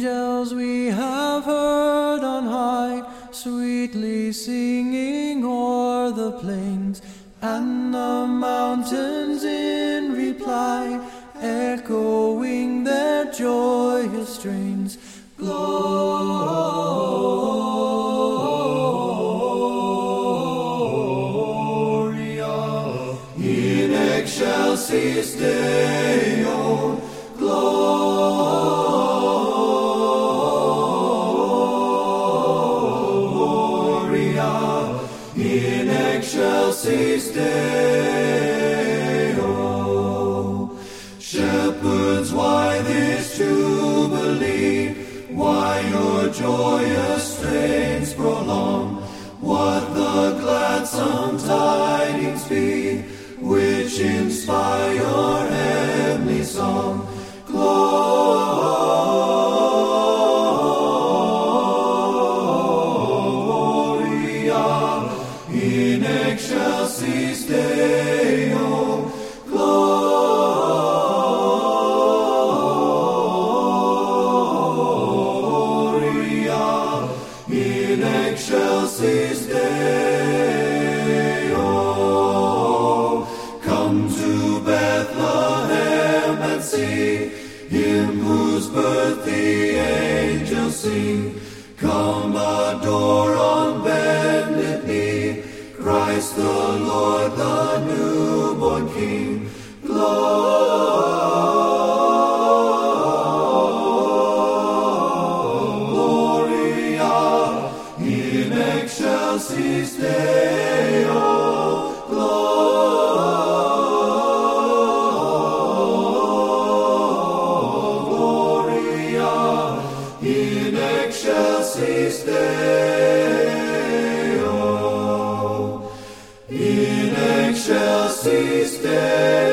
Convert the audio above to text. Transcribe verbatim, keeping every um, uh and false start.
angels we have heard on high, sweetly singing o'er the plains, and the mountains in reply, echoing their joyous strains. Gloria in excelsis Deo. Gloria in excelsis Deo. Shepherds, why this jubilee? Why your joyous strains prolong? What the gladsome tidings be, which inspire your heavenly song? Gloria in excelsis Deo. Gloria in excelsis Deo. Come to Bethlehem and see him whose birth the angels sing. Come adore on bended knee Christ the Lord, the newborn King. Gloria in excelsis Deo. Gloria in excelsis Deo. In excelsis Deo.